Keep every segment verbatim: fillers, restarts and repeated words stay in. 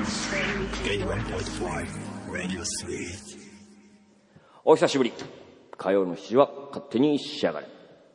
お久しぶり。火曜のしちじは勝手に仕上がれ。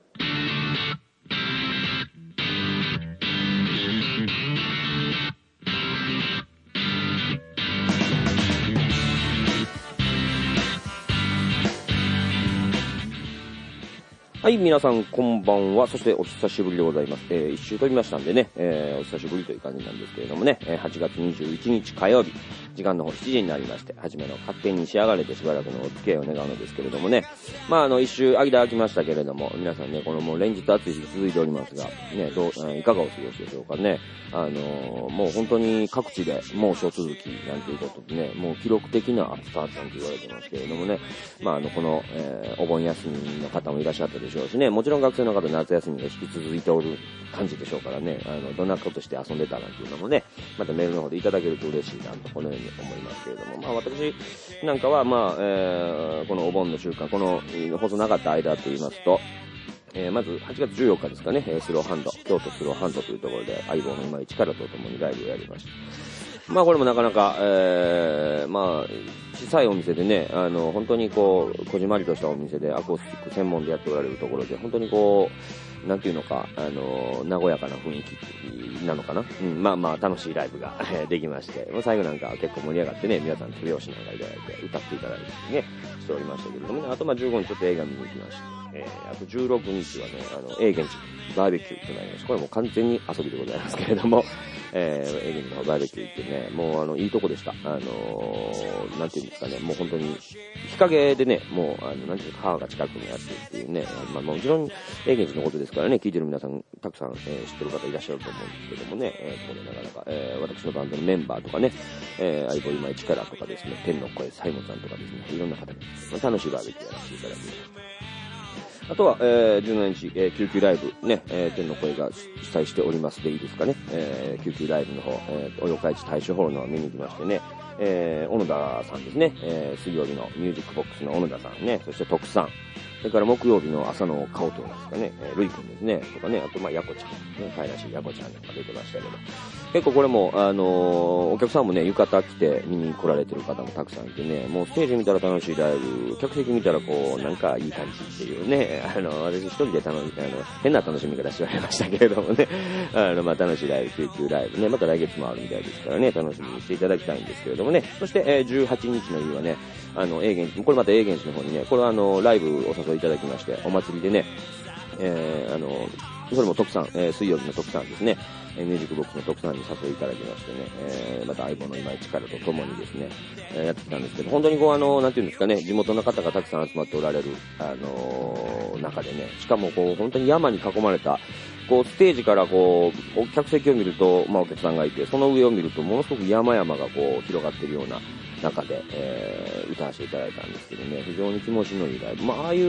はい、皆さんこんばんは。そしてお久しぶりでございます。えー、一周飛びましたんでね、えー、お久しぶりという感じなんですけれどもね、はちがつにじゅういちにち火曜日、時間の方しちじになりまして、はじめの勝手に仕上がれてしばらくのお付き合いを願うのですけれどもね、まああの一周間空きましたけれども、皆さんね、このもう連日暑い日続いておりますが、ね、どう、いかがお過ごしでしょうかね。あのー、もう本当に各地で猛暑続きなんていうことでね、もう記録的な暑さなんて言われてますけれどもね、まああの、この、えー、お盆休みの方もいらっしゃったでしょうしね、もちろん学生の方夏休みが引き続いておる感じでしょうからね、あの、どんなことして遊んでたなんていうのもね、またメールの方でいただけると嬉しいなと、このように思いますけれども、まあ私なんかはまあ、えー、このお盆の週間、この放送なかった間と言いますと、えー、まずはちがつじゅうよっかですかね、スローハンド、京都スローハンドというところで相棒の今井力とともにライブをやりました。まあこれもなかなか、えー、まあ、小さいお店でね、あの、本当にこう、こじまりとしたお店でアコースティック専門でやっておられるところで、本当にこう、なんていうのか、あの、和やかな雰囲気なのかな。うん、まあまあ楽しいライブができまして、最後なんか結構盛り上がってね、皆さん手拍子なんかいただいて、歌っていただいてね、しておりましたけれどもね、あとまあじゅうごにちちょっと映画見に行きました。えー、あとじゅうろくにちはね、あの、永源寺バーベキューとなりました。これも完全に遊びでございますけれども、えー、永源寺のバーベキュー行ってね、もうあの、いいとこでした。あのー、なんていうんですかね、もう本当に、日陰でね、もう、あの、なんていうか、川が近くにあってっていうね、まあもちろん、永源寺のことですからね、聞いてる皆さん、たくさん、えー、知ってる方いらっしゃると思うんですけどもね、えー、ここでなかなか、えー、私のバンドのメンバーとかね、えー、相棒今井力とかですね、天の声、サイモンさんとかですね、いろんな方に、まあ、楽しいバーベキューやらせていただきました。あとは、えー、じゅうしちにち、えー、救急ライブ、ね、えー、天の声が主催しておりますでいいですかね、えー、救急ライブの方、えー、およか市大衆ホールの方見に行きましてね、えー、小野田さんですね、えー、水曜日のミュージックボックスの小野田さんね、そして徳さん、それから木曜日の朝の顔とですかね、えー、ルイ君ですね、とかね、あとまあ、ヤコちゃん、ね、かいらしいヤコちゃんなんか出てましたけど、結構これも、あのー、お客さんもね、浴衣着て見に来られてる方もたくさんいてね、もうステージ見たら楽しいライブ、客席見たらこう、なんかいい感じっていうね、あの、私一人で楽しみ、あの、変な楽しみ方しておりましたけれどもね、あの、まあ、楽しいライブ、救急ライブね、また来月もあるみたいですからね、楽しみにしていただきたいんですけれどもね、そして、えー、じゅうはちにちの日はね、あの、永源寺、これまた永源寺の方にね、これはあの、ライブお誘いいただきまして、お祭りでね、えー、あの、それも徳さん、えー、水曜日の徳さんですね、えー、ミュージックボックスの徳さんに誘いいただきましてね、えー、また相棒の今井力と共にですね、えー、やってきたんですけど、本当にこうあの、なんていうんですかね、地元の方がたくさん集まっておられる、あのー、中でね、しかもこう、本当に山に囲まれた、こう、ステージからこう、客席を見ると、まあお客さんがいて、その上を見ると、ものすごく山々がこう、広がっているような中で、えー、歌わせていただいたんですけどね、非常に気持ちのいいライブ。まあ、ああいう、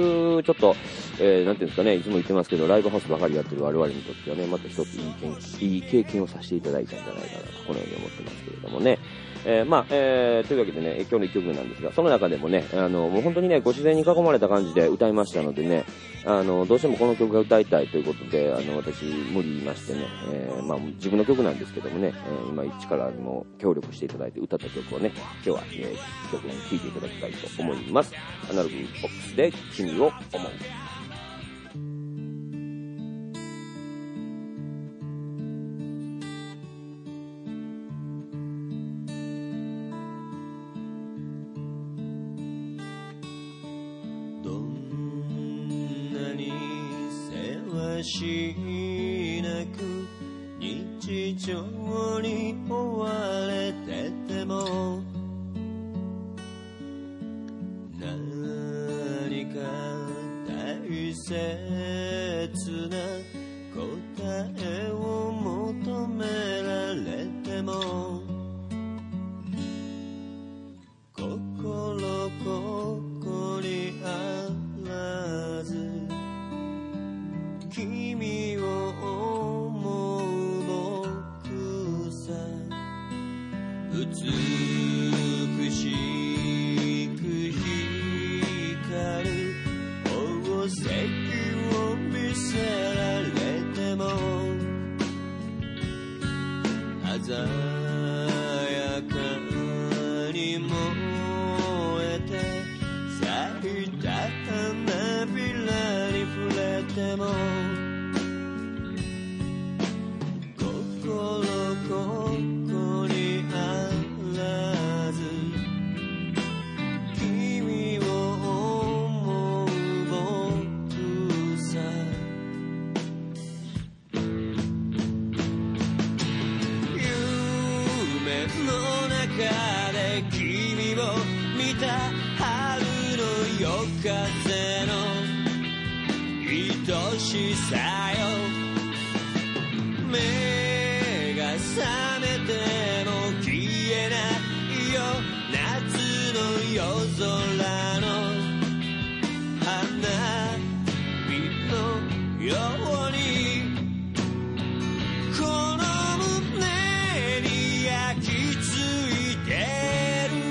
ちょっと、えー、なんていうんですかね、いつも言ってますけど、ライブハウスばかりやってる我々にとってはね、また一ついい経いい経験をさせていただいたんじゃないかなと、このように思ってますけれどもね。えー、まあ、えー、というわけでね、今日の一曲目なんですが、その中でもね、あの、もう本当にね、ご自然に囲まれた感じで歌いましたのでね、あの、どうしてもこの曲が歌いたいということで、あの、私、無理言いましてね、えー、まあ、自分の曲なんですけどもね、えー、今、一からにも協力していただいて歌った曲をね、今日は、えー、曲に聴いていただきたいと思います。アナログボックスで君を思う。 しなく日常に追われてても何か大切な答えを求められても心ここにあらず君を思う僕さ美しく光る宝石を見せられても鮮やかの中で君を見た春の夜風の愛しさよ目が覚めても消えないよ夏の夜空の花火のようにこの胸に焼き付いてる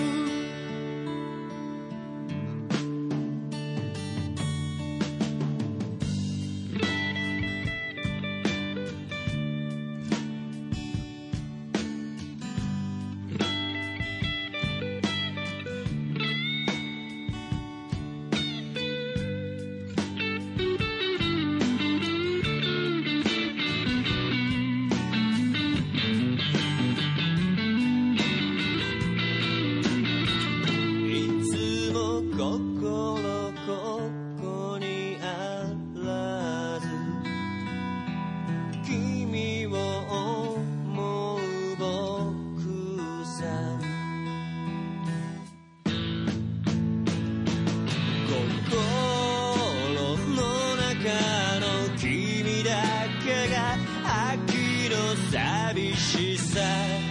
寂しさ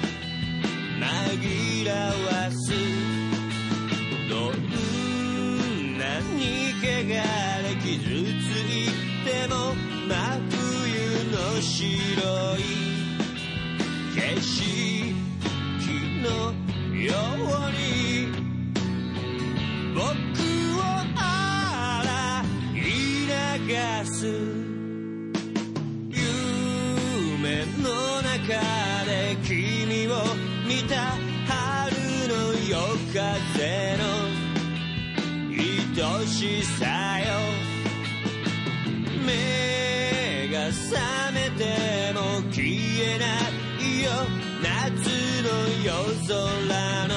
紛らわすどんなに汚れ傷ついても真冬の白い景色のように僕を洗い流す夢の中で君を見た春の夜風の愛しさよ目が覚めても消えないよ夏の夜空の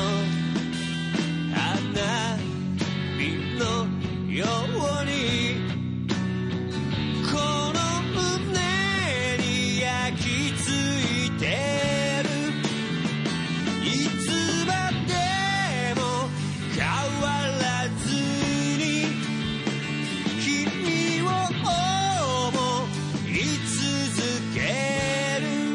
花火のようにこの胸に焼き付いてるいつまでも変わらずに君を思い続ける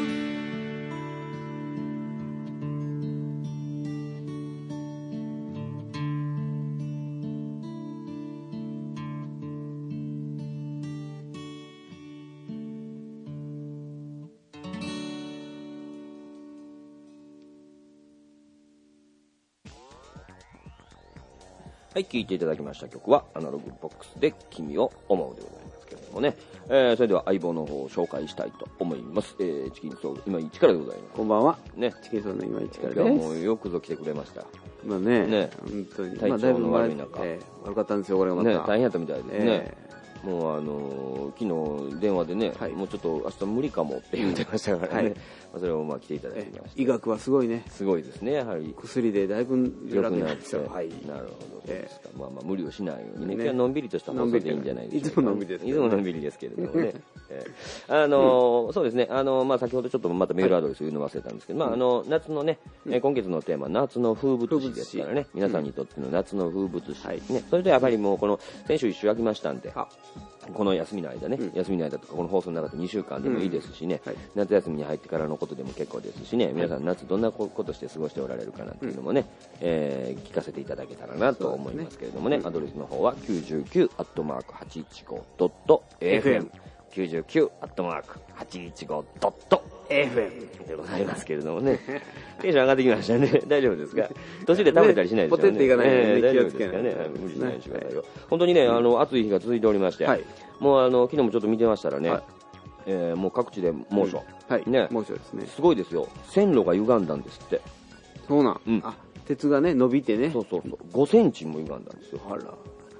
はい、聴いていただきました曲はアナログボックスで君を思うでございますけれどもね、えー、それでは相棒の方を紹介したいと思います。えー、チキンソウル今市からでございます。 こんばんは。 ね、 チキンソウルの今市から今です。 日もうよくぞ来てくれました。 まあね、 ね本当に。 体調の悪い中、 まあ、だいぶ前、えー、悪かったんですよ、これがまた。 ね、大変やったみたいですね。 えーもうあのー、昨日電話でね、はい、もうちょっと明日無理かもって言ってましたからね、はい、まあそれをまあ来ていただきました。 医学はすごいね。 すごいですね、やはり。 薬でだいぶ良くなって、 はい、 なるほど、そうですか。えー、まあまあ無理をしないようにね、 ね今日はのんびりとした放送でいいんじゃないでしょうか。 いつものんびりです、ね。 いつものんびりですけれどもね。えー、あのーうん、そうですね、あのー、まあ先ほどちょっとまたメールアドレス言うの忘れたんですけど、はい、まああの夏のね、うん、今月のテーマ夏の風物詩ですからね、皆さんにとっての夏の風物詩、うん、ね、それとやっぱりもうこの先週一週空きましたんで。この休みの間ね、うん、休みの間とかこの放送の中でにしゅうかんでもいいですしね、うんはい、夏休みに入ってからのことでも結構ですしね、皆さん夏どんなことして過ごしておられるかなっていうのもね、うん、えー、聞かせていただけたらなと思いますけれどもね、アドレスの方は きゅうじゅうきゅうアットマークはちいちごドットエフエム きゅうじゅうきゅうアットマークはちいちごドットエフエム でございますけれどもね、テンション上がってきましたね。大丈夫ですか？途中で食べたりしないですよね。 ポテっていかないで、ね、 えー、大丈夫ですかね。無理しないようにしてくださいよ。本当にね、あの暑い日が続いておりまして、はい、もうあの昨日もちょっと見てましたらね、はい、えー、もう各地で猛暑、 うん、はい、 ね、 猛暑ですね。 すごいですよ。線路が歪んだんですって。 そうなん。うん、あ、鉄がね伸びてね。 そうそうそう。ごセンチも歪んだんですよ。 あら。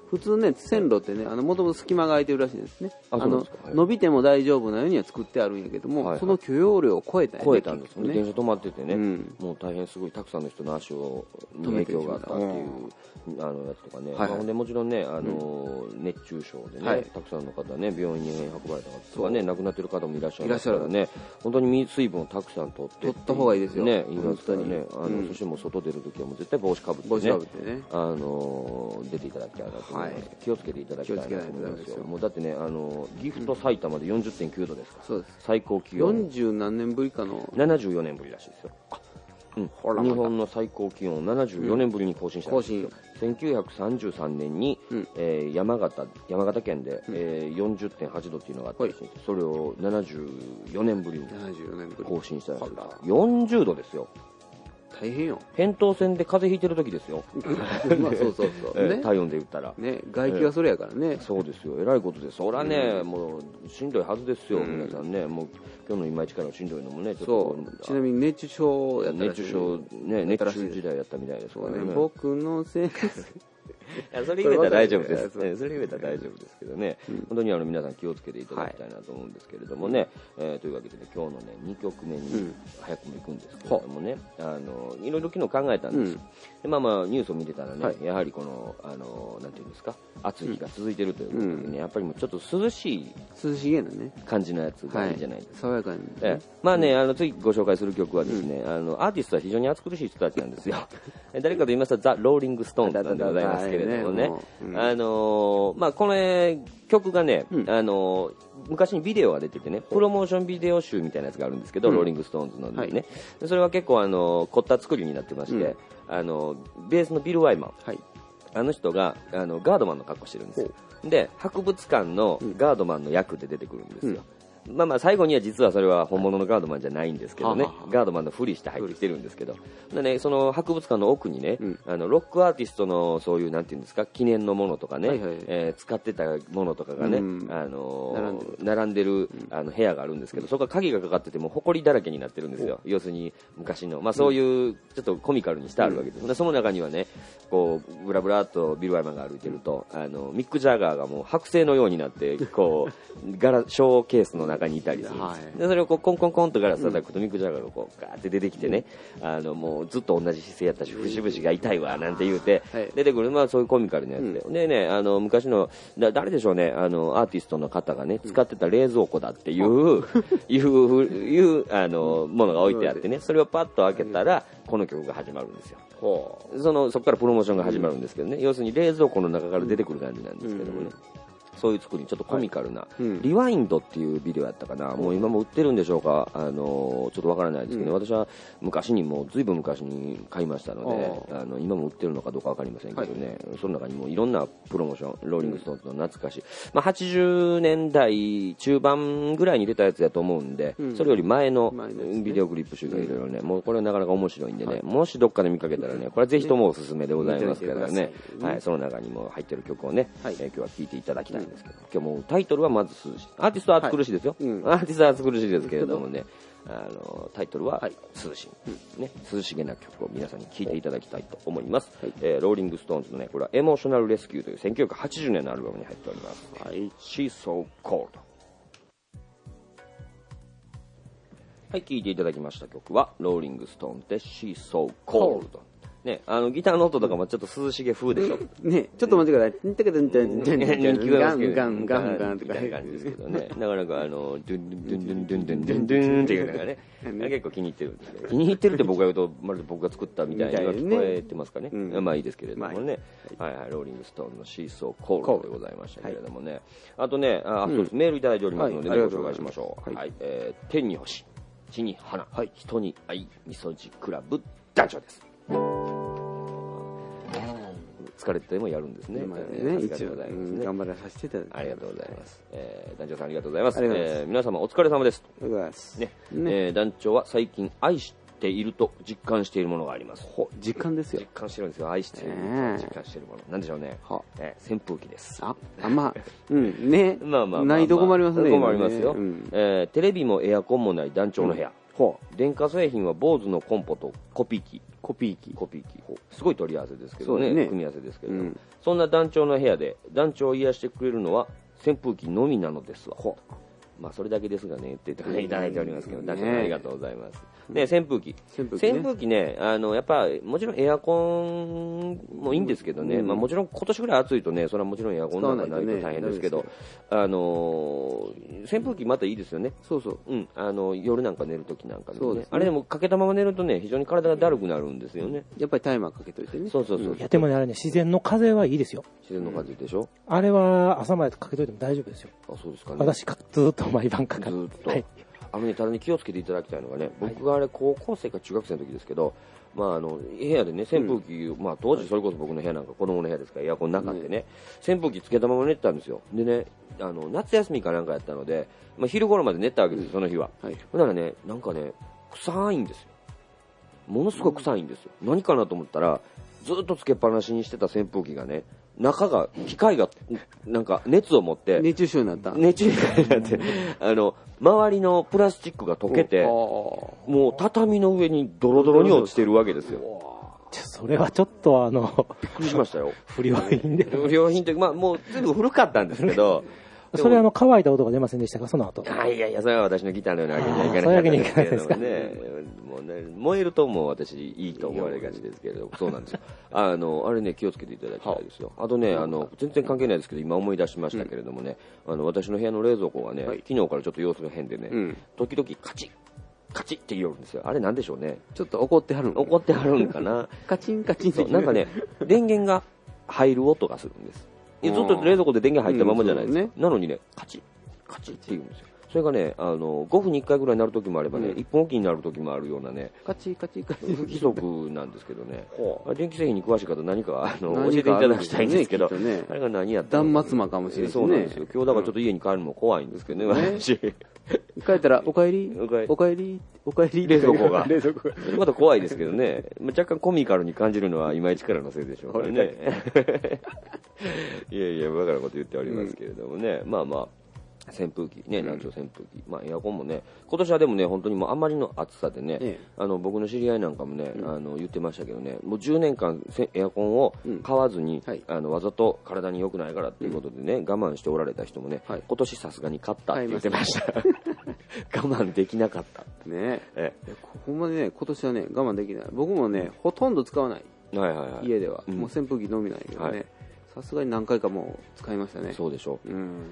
普通ね、線路ってね、あの、もともと隙間が空いてるらしいですね。 ああの、 はい、 伸びても大丈夫なようには作ってあるんやけども、はいはい、その許容量を超えたんやね。 超えたんですよね。電車止まっててね、うん、もう大変すごいたくさんの人の足を、に影響があったっていう、あの、やつとかね。はいはい、まあ、でもちろんね、あの、うん、熱中症でね、はい、たくさんの方ね、病院に運ばれた方とかね、亡くなってる方もいらっしゃるからね、本当に水分をたくさん取って。 取った方がいいですよ。 ね、言いますからね。あの、うん、そしてもう外出るときはもう絶対帽子かぶってね。帽子かぶってね。あの、出ていただきたいなと思います。はい、気をつけていただきたいなと思いますよ。もうだってね、あの、岐阜と埼玉で よんじゅってんきゅうどですから。そうです。最高気温。 よんじゅう何年ぶりかの。 ななじゅうよねんぶりらしいですよ。うん、日本の最高気温をななじゅうよねんぶりに更新したんですよ、うん、せんきゅうひゃくさんじゅうさんねんに、うんえー、山形山形県で、うんえー、よんじゅってんはちどっていうのがあって、それをななじゅうよねんぶりに更新したんですよ。よんじゅうどですよ。 大変よ。 扁桃腺で風邪ひいてる時ですよ。 まあそうそうそう、 えーね、体温で言ったらね、外気はそれやからね、えー、 そうですよ。えらいことです。そりゃね、うん、もうしんどいはずですよ、うん、皆さんね。もう今日の今一からのしんどいのもね、ちょっとそうちなみに熱中症やったらしい。 熱中症ね、熱中時代やったみたいですからね。 僕のせいそれ言えたら大丈夫です。それ言えたら大丈夫ですけどね、うん、本当にあの皆さん気をつけていただきたいなと思うんですけれどもね、はい、えー、というわけで、ね、今日のねにきょくめに早くも行くんですけれどもね、うん、あのいろいろ昨日考えたんです、うん、でまあまあニュースを見てたらね、はい、やはりこのあのなんていうんですか、暑い日が続いているということでね、うん、やっぱりもうちょっと涼しい涼しげなね感じのやつがいいじゃないですか、 はい、爽やかに、ね、 えー、まあね、あの次ご紹介する曲はですね、うん、あのアーティストは非常に暑苦しい人たちなんですよ誰かと言いますとザ・ローリング・ストーンズなんでございますけれどもね、うん、あのー、まあこの曲がね、うん、あのー、昔にビデオが出ててね、プロモーションビデオ集みたいなやつがあるんですけど、うん、ローリングストーンズのね、はい、それは結構あのー、凝った作りになってまして、うん、あのー、ベースのビル・ワイマン、はい、あの人があのガードマンの格好してるんですよ。で博物館のガードマンの役で出てくるんですよ、うん、まあまあ最後には実はそれは本物のガードマンじゃないんですけどね、はははガードマンのふりして入ってきてるんですけど、でね、その博物館の奥にね、うん、あのロックアーティストのそういうなんていうんですか、記念のものとかね、はいはい、えー、使ってたものとかがね、うん、あのー、並んでる、並んでるあの部屋があるんですけど、そこは鍵がかかってても埃だらけになってるんですよ。要するに昔の、まあ、そういうちょっとコミカルにしてあるわけです、うん、でその中にはね、こうブラブラっとビル・ワイマンが歩いてると、あのミック・ジャガーがもう剥製のようになってこうガラショーケースの中にいたりするんです、はい、でそれをこうコンコンコンとガラス叩くと、うん、ミック・ジャガーがこうガーって出てきてね、あのもうずっと同じ姿勢やったし節々が痛いわなんて言うて出てくる、まあ、そういうコミカルなやつで、うん、でね、あの昔のだ誰でしょうね、あのアーティストの方がね使ってた冷蔵庫だっていう、うん、いういうあのものが置いてあってね、それをパッと開けたらこの曲が始まるんですよ。そのそこからプロモーションが始まるんですけどね、うん、要するに冷蔵庫の中から出てくる感じなんですけどもね、うん、そういう作り、ちょっとコミカルな、はいうん、リワインドっていうビデオやったかな、もう今も売ってるんでしょうか、あのちょっとわからないですけど、ね、うん、私は昔にもずいぶん昔に買いましたので、あの今も売ってるのかどうかわかりませんけどね、はい、その中にもいろんなプロモーション、ローリングストーンズの懐かしい、まあ、はちじゅうねんだい中盤ぐらいに出たやつだと思うんで、うん、それより前のビデオクリップ集がいろいろね、もうこれはなかなか面白いんでね、はい、もしどっかで見かけたらね、これはぜひともおすすめでございますからね、はい、その中にも入ってる曲をね、はい、えー、今日は聴いていただきたいんですけど、今日もタイトルはまず涼しい、アーティストは暑苦しいですよ、はい、うん、アーティストは暑苦しいですけれどもね、あのタイトルは涼しい、うんね、涼しげな曲を皆さんに聴いていただきたいと思います、はい、えー、ローリングストーンズのね、これはエモーショナルレスキューというせんきゅうひゃくはちじゅうねんのアルバムに入っております、はい、She's So Cold。はい、聴いていただきました曲はローリングストーンズで She's So Cold。ね、あのギターの音とかもちょっと涼しげ風でしょ。 ね、ちょっと待ってください。てかてんてんてんてんてんガンガンガンガンとかみたいな感じですけどね。なかなかあのドゥンドゥンドゥンドゥンドゥンドゥンドゥンドゥンっていうのがね、結構気に入ってるんですけど。気に入ってるって僕が言うとまるで僕が作ったみたいに聞こえてますかね。まあいいですけれどもね。はいはい、ローリングストーンのシーソーコールドでございましたけれどもね。あとね、あ、そうです。メールいただいておりますのでご紹介しましょう。はい、えー、天に星、地に花、人に愛、みそじクラブ団長です。疲れてもやるんですね。 まあね、一応頑張らさせていただきます。 ありがとうございます。えー、団長さんありがとうございます。えー、皆様お疲れ様です。 ありがとうございます。 ね、ね、えー、団長は最近愛していると実感しているものがあります。 ほ、実感ですよ。 実感してるんですよ。愛していると実感しているもの。なんでしょうね。は、えー、扇風機です。 あ、あ、まあ、うんね。 まあまあ、 ないと困りますね。 困りますよ。うん、えー、テレビもエアコンもない団長の部屋。 ほう。電化製品は坊主のコンポとコピー機。 コピー機。 コピー機。すごい取り合わせですけどね。 ね組み合わせですけど、うん、そんな団長の部屋で団長を癒してくれるのは扇風機のみなのですわ。ほう。まあそれだけですがねって言っていただいておりますけど、団長ありがとうございます。ね、扇風機。扇風機ね、扇風機ね、あの、やっぱ、もちろんエアコンもいいんですけどね、うん、まあもちろん今年ぐらい暑いとね、それはもちろんエアコンなんかないと大変ですけど、ね、あの、扇風機またいいですよね。そうそう。うん。あの、夜なんか寝るときなんかね、ね。あれでもかけたまま寝るとね、非常に体がだるくなるんですよね。 やっぱりタイマーかけといてね。 そうそうそう。 いや、でもね、あれね、自然の風はいいですよ。 自然の風でしょ、 うん、あれは朝までかけといても大丈夫ですよ。 あ、そうですかね。 私、ずっと毎晩かかる。 ずっと。はい。あのね、ただに気をつけていただきたいのがね、僕があれ高校生か中学生の時ですけど、まああの部屋でね扇風機、うん、まあ当時それこそ僕の部屋なんか子供の部屋ですからエアコンなかってね、うん、扇風機つけたまま寝てたんですよ。でね、あの夏休みかなんかやったので、まあ昼頃まで寝たわけですよ、その日は。はい、ほんならね、なんかね臭いんですよ。ものすごく臭いんですよ。うん、何かなと思ったらずっとつけっぱなしにしてた扇風機がね。中が、機械が、なんか、熱を持って、 熱中症になった。 熱中症になって、あの、周りのプラスチックが溶けて、もう畳の上にドロドロに落ちてるわけですよ。 それはちょっとあの、 びっくりしましたよ。 不良品で。 不良品というか、まあもう全部古かったんですけど、 それあの、乾いた音が出ませんでしたか、その後。 あ、いやいや、それは私のギターのようなわけにはいかなかったんですけれどもね。もうね、燃えるともう私いいと思われがちですけれども、そうなんですよ。あの、あれね、気をつけていただきたいですよ。あとね、あの、全然関係ないですけど、今思い出しましたけれどもね、あの、私の部屋の冷蔵庫がね、昨日からちょっと様子が変でね、時々カチッ、カチッって言うんですよ。あれなんでしょうね。 ちょっと怒ってはるん怒ってはるんかな。 カチンカチンって。 なんかね、電源が入る音がするんです。ずっと冷蔵庫で電源入ったままじゃないですか。うんね、なのにね、カチッ、カチッって言うんですよ。それがね、あの、ごふんにいっかいぐらいになる時もあればね、うん、いっぽんおきになる時もあるようなね、 カチカチカチ不規則なんですけどね。電気製品に詳しい方何か、あの、教えていただきたいんですけど、ね、あれが何やったの？断末魔かもしれないですね。 そうなんですよ。今日だからちょっと家に帰るのも怖いんですけどね、私。 帰ったら、お帰りお帰りお帰り冷蔵庫が。冷蔵庫が。それまた怖いですけどね。若干コミカルに感じるのは今一からのせいでしょうからね。いやいや、バカなこと言っておりますけれどもね。うん、まあまあ。扇風機ね、南朝扇風機、まあエアコンもね、今年はでもね、本当にもうあまりの暑さでね、ええ、あの僕の知り合いなんかもね、うん、あの言ってましたけどね、もうじゅうねんかんエアコンを買わずに、うんはい、あのわざと体に良くないからっていうことでね、うん、我慢しておられた人もね、はい、今年さすがに買ったって言ってました。我慢できなかった。 ねえ、えほんまにね、今年はね、我慢できない。僕もね、ほとんど使わない。はいはいはい、家では、うん、もう扇風機のみないけどね。はい、さすがに何回かもう使いましたね。 そうでしょう。うん、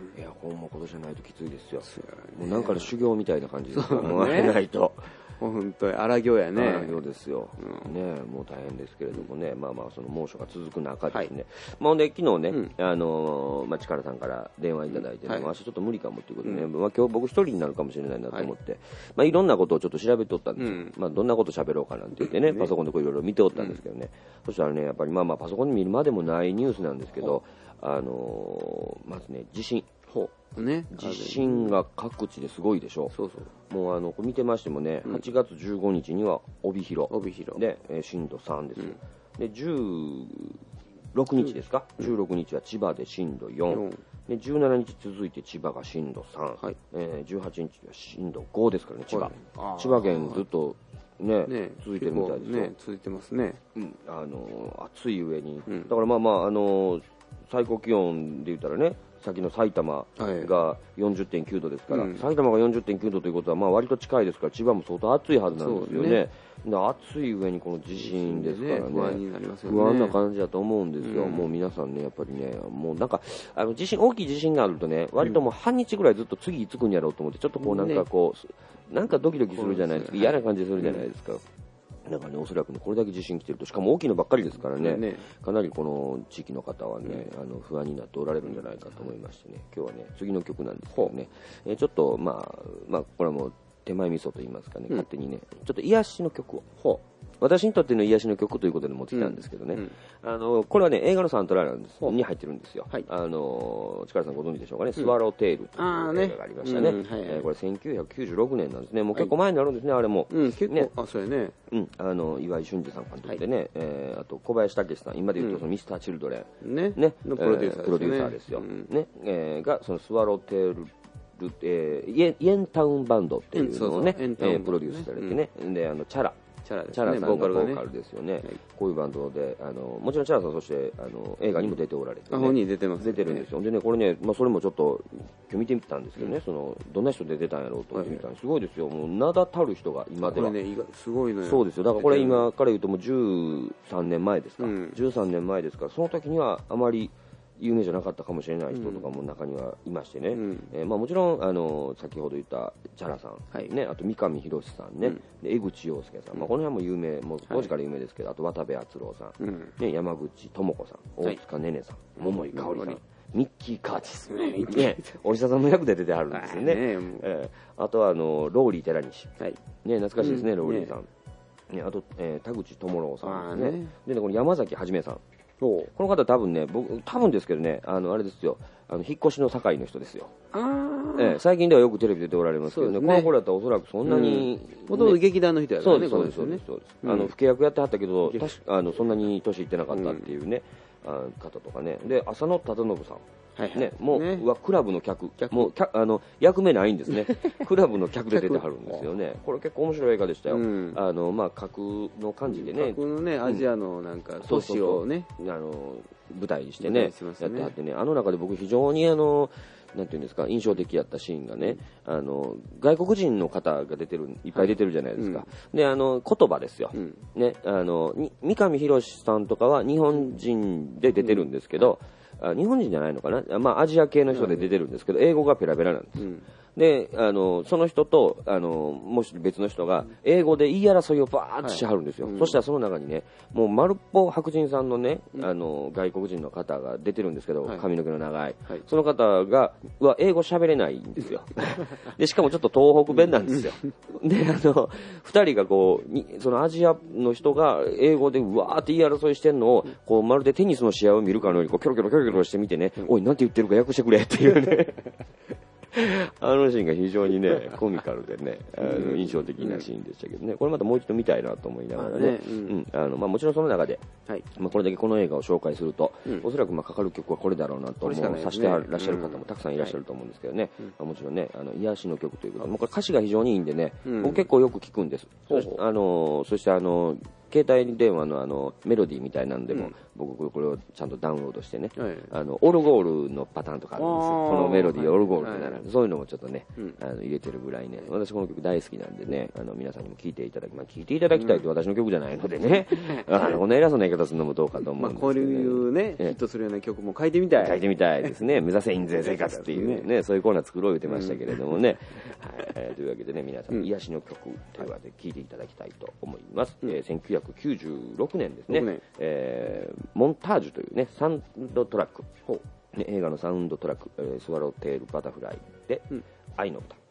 エアコンも今年じゃないときついですよ。もうなんかの修行みたいな感じでもらえないと。 もう本当に荒行やね。 荒行ですよ。うん、ね、もう大変ですけれどもね、まあまあその猛暑が続く中ですね。はい、まあほんで昨日ね、うん、あのまあ力さんから電話いただいて、ね、うんはい、明日ちょっと無理かもということでね、うん、まあ今日僕一人になるかもしれないなと思って、はい、まあいろんなことをちょっと調べておったんですよ。うん、まあどんなこと喋ろうかなんて言ってね、パソコンでこういろいろ見ておったんですけどね、そしたらねやっぱりまあまあパソコンに見るまでもないニュースなんですけど。あのー、まずね、地震。ほう。ね。地震が各地ですごいでしょ。そうそう。もうあの、見てましてもね、うん、はちがつじゅうごにちには帯広。帯広。で、えー、震度さんです、うん。で、じゅうろくにちですか、うん、じゅうろくにちは千葉で震度よん。うん、で、じゅうしちにち続いて千葉が震度さん。はい、えー、じゅうはちにちは震度ごですからね、千葉。はい、千葉県ずっと、ね、ね、続いてるみたいですよ。ね、 続いてますね。 うん、あの暑い上に、うん、だからまあまああの最高気温で言ったらね、先の埼玉が よんじゅってんきゅうどですから、はい、うん、埼玉が よんじゅってんきゅうどということはまあ割と近いですから、千葉も相当暑いはずなんですよね。で暑い上にこの地震ですからね、不安になりますよね。不安な感じだと思うんですよ。うん、もう皆さんね、やっぱりね、もうなんかあの地震大きい地震があるとね、割ともう半日ぐらいずっと次いつくんやろうと思って、ちょっとこうなんかこう、ね、なんかドキドキするじゃないですか、嫌な感じするじゃないですか。うん、なんかね、おそらくね、これだけ地震来てると、しかも大きいのばっかりですからね、ね、かなりこの地域の方はね、うん、あの不安になっておられるんじゃないかと思いましてね、今日はね、次の曲なんですけどね、えー、ちょっとまあ、まあ、これはもう手前味噌と言いますかね、勝手にね、ちょっと癒しの曲を、ほう私にとっての癒しの曲ということで持ってきたんですけどね、うんうん、あのこれはね映画のサントラなんですに入ってるんですよ。はい、あの力さんご存知でしょうかね、うん、スワローテールという映画がありましたね。これせんきゅうひゃくきゅうじゅうろくねんなんですね。もう結構前になるんですね、はい、あれも。うん、結構ね、あ、そうやね。うん、あの岩井俊二さん監督でね、はい、えー、あと小林武史さん、今で言うとそのミスターチルドレン、ね、ね、のプロデューサーですよ。うん、ね、えー、がそのスワローテールる、えー、イエイエンタウンバンドっていうのをね、 うんえー、プロデュースされてね、うん、であのチャラチャラですね、 チャラさんがボボーカルがねーカルですよね、はい、こういうバンドであのもちろんチャラさんそしてあの映画にも出ておられて、ね、 本人出てます、 ね、出てるんですよ。でねこれね、まあ、それもちょっと今日見てみたんですけどね、うん、そのどんな人で出たんやろうと思ってみたら、すごいですよ。もう名だたる人が今ではこれねすごいのよ。 そうですよ。だからこれ今から言うともうじゅうさんねんまえですか、うん、じゅうさんねんまえですから、その時にはあまり有名じゃなかったかもしれない人とかも中にはいましてね、うん、えーまあ、もちろんあの先ほど言ったチャラさん、はい、ね、あと三上博史さんね、うん、で江口洋介さん、うん、まあ、この辺も有名、もう当時から有名ですけど、はい、あと渡部篤郎さん、うん、ね、山口智子さん、大塚ねねさん、はい、桃井かおりさん、ミッキー・カーティス、ね、お医者さんの役で出てはるんですよね。ね、えー、あとはあのローリー寺西、はい、ね、懐かしいですね、うん、ローリーさん、ね、あと、えー、田口智郎さんですね。でね、この山崎はじめさん、この方多分ね、僕多分ですけどね、あのあれですよ、あの引っ越しの堺の人ですよ。あ、ええ、最近ではよくテレビ出ておられますけどね、ね、この頃だったらおそらくそんなに、 もともと劇団の人やからね。 そうですそうですそうです。あの老け役やってはったけど、確かあのそんなに年いってなかったっていうね、うん、あ方とかね。で浅野忠信さん。はいはい、ね、もう、ね、うわクラブの客、もうあの役目ないんですね。クラブの客で出てはるんですよね。これ結構面白い映画でしたよ。うん、あのまあ格の感じでね。 格のね、アジアのなんか都市をね、 あの舞台にしてね、ね、やってはってね、あの中で僕非常にあのなんていうんですか、印象的やったシーンがね、うん、あの外国人の方が出てる、いっぱい出てるじゃないですか。はい、であの言葉ですよ。うん、ね、あの三上博史さんとかは日本人で出てるんですけど。うん、あ、日本人じゃないのかな、まあ、アジア系の人で出てるんですけど、英語がペラペラなんです、うん、であのその人とあのもし別の人が英語で言い争いをバーッとしはるんですよ、はい、そしたらその中にね、もう丸っぽ白人さんのね、うん、あの外国人の方が出てるんですけど、はい、髪の毛の長い、はい、その方がは英語喋れないんですよでしかもちょっと東北弁なんですよであのふたりがこうにそのアジアの人が英語でうわーって言い争いしてるのをこうまるでテニスの試合を見るかのようにこうキョロキョロキョロキョロしてみてね、うん、おいなんて言ってるか訳してくれっていうねあのシーンが非常にねコミカルでね、あの印象的なシーンでしたけどね、これまたもう一度見たいなと思いながらね、うん、あのまあ、もちろんその中で、はい、まあ、これだけこの映画を紹介すると、うん、おそらくまあかかる曲はこれだろうなと思う、さしてらっしゃる方もたくさんいらっしゃると思うんですけどね、うん、まあ、もちろんね、あの癒しの曲ということで、もうこれ歌詞が非常にいいんでね、うん、僕結構よく聞くんです。そしてあのそしてあの携帯電話のあのメロディーみたいなんでも、うん、僕これをちゃんとダウンロードしてね、はい、あのオルゴールのパターンとかあるんですよ。このメロディーオルゴールなら、はい、そういうのもちょっとね、うん、あの入れてるぐらいね、私この曲大好きなんでね、あの皆さんにも聴いていただき、まあ、聴いていただきたいと私の曲じゃないのでね、うん、あのこんな偉そうな言い方するのもどうかと思うんですけど、ね、まあ、こういうね、ヒットするような曲も書いてみたい書いてみたいですね。目指せ印税生活っていうね、そういうコーナー作ろう言ってましたけれどもね、うん、はい、えー、というわけでね、皆さん、うん、癒しの曲というわけで聴いていただきたいと思います、うん、えー、せんきゅうひゃくきゅうじゅうろくねんですね、えー、モンタージュというねサウンドトラック、ね、映画のサウンドトラック、えー、スワローテールバタフライで、うん、愛の歌。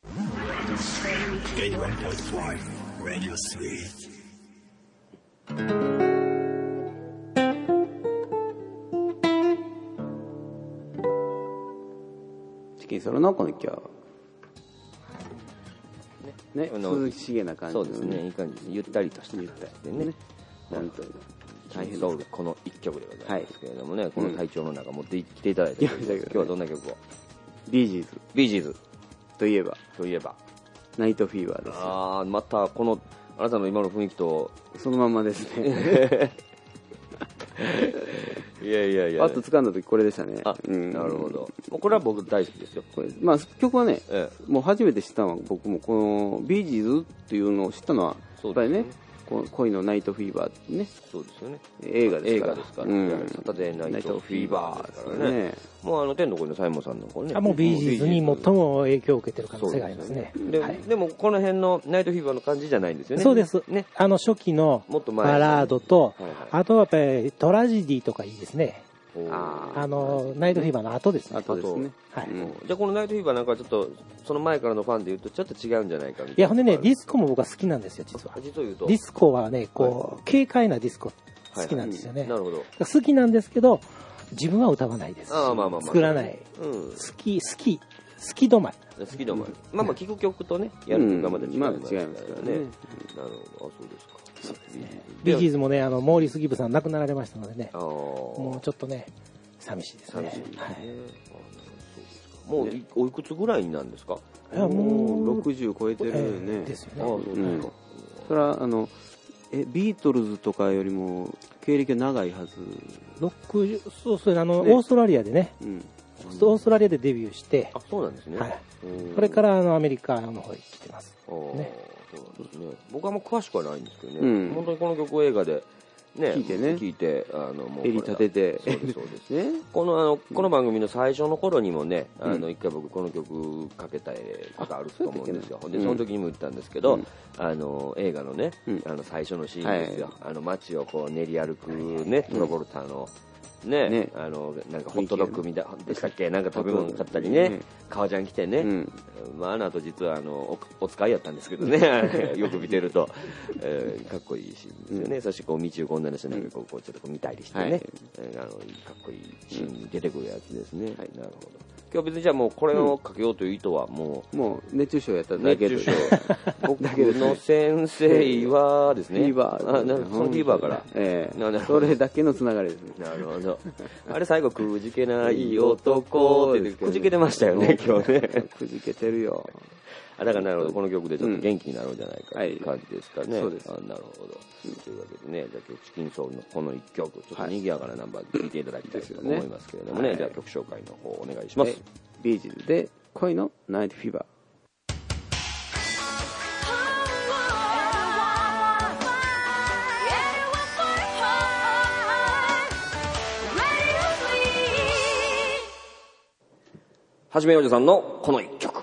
チキンソロのこの曲ね、涼しげな感じ、 そうですね、いい感じです。ゆったりとしたゆったりでね、なんと大変そうこの一曲でございますけれどもね、はい、この体調の中持ってきていただいて、うん、今日はどんな曲を？ ビージーズ。 ビージーズといえばといえばナイトフィーバーですよ。 ああ、またこのあなたの今の雰囲気とそのまんまですねいやいやいや、 あと掴んだ時これでしたね。 あ、うん、なるほど。これは僕大好きですよ。これ、 まあ曲はね、ええ、もう初めて知ったのは僕もこのビージーズっていうのを知ったのはやっぱりね、この恋のナイトフィーバーってね、 そうですよね。 映画ですから。 映画ですから。うん、サタデーナイトフィーバーですからね。もうあの天の声のサイモンさんのこれね。 あ、もうビージーズに最も影響を受けてる可能性がありますね。 で、はい、でもこの辺のナイトフィーバーの感じじゃないんですよね。 そうです。ね、あの初期のバラードと、はいはい、あとはやっぱりトラジディとかいいですね。あ, あのナイトフィーバーの後ですね。 後ですね。 はい。うん、じゃあこのナイトフィーバーなんかちょっとその前からのファンで言うとちょっと違うんじゃないかみたいな。 いやほんでね、ディスコも僕は好きなんですよ実は。 実を言うと。 ディスコはねこう、はい、軽快なディスコ好きなんですよね。 はいはい、なるほど。 好きなんですけど自分は歌わないです。 あ、まあまあまあ、 作らない。うん。好き好き好き止まり。 好き止まり。まあまあ聴く曲とねやる曲がまだ違いますからね。 うん、まあ、違いますからね。 なるほど。あ、そうですか。 そうですね。ビージーズもねあのモーリス・ギブさん亡くなられましたのでね。もうちょっとね。寂しいですね。寂しいですね。はい、 もうおいくつぐらいなんですか？ いやもうろくじゅう超えてるね、えー、ですよね。うん、それはあのえビートルズとかよりも経歴が長いはず。 ろくじゅうそうそうあの、ね、オーストラリアでね、うん、オーストラリアでデビューして、 あそうなんですね。はい、 それからあのアメリカの方へ来てます。ね、そうなんですね。僕はもう詳しくはないんですけどね。うん、本当にこの曲を映画で。ね、 聞いてね、 聞いてあのもう襟立てて、 そうですそうですね。このあのこの番組の最初の頃にもね、あの一回僕この曲かけたことあると思うんですよ。でその時にも言ったんですけど、あの映画のね、あの最初のシーンですよ。あの街をこう練り歩くねトラボルタの。ね、ね、あのなんかホットドッグみたいでしたっけ、なんか食べ物買ったりね、革ジャン着てね、うん、まあ、あの後実はあの お, お使いやったんですけどねよく見てると、えー、かっこいいシーンですよね、うん、そしてこう道行く女の人なんかこうこうちょっとこう見たりしてね、はい、えー、あのかっこいいシーンに出てくるやつですね、うん、はい、なるほど。今日別にじゃあもうこれをかけようという意図はもう、 うん、もう熱中症やっただけで、 熱中症僕の先生はですね、 フィーバー、 あなそのフィーバーから、 えー、なそれだけのつながりですね。 なるほど。あれ最後くじけない男ってくじけてましたよね今日ね。 くじけてるよ。 あだからなるほど、この曲でちょっと元気になろうじゃないかという感じですかね。 そうです。 あなるほど。というわけでね、じゃあ今日チキンソウルのこの一曲、ちょっと賑やかなナンバーで聴いていただきたいと思いますけれどもね、じゃあ曲紹介の方お願いします。 ビージルで恋のナイトフィーバー。 はじめおじさんのこの一曲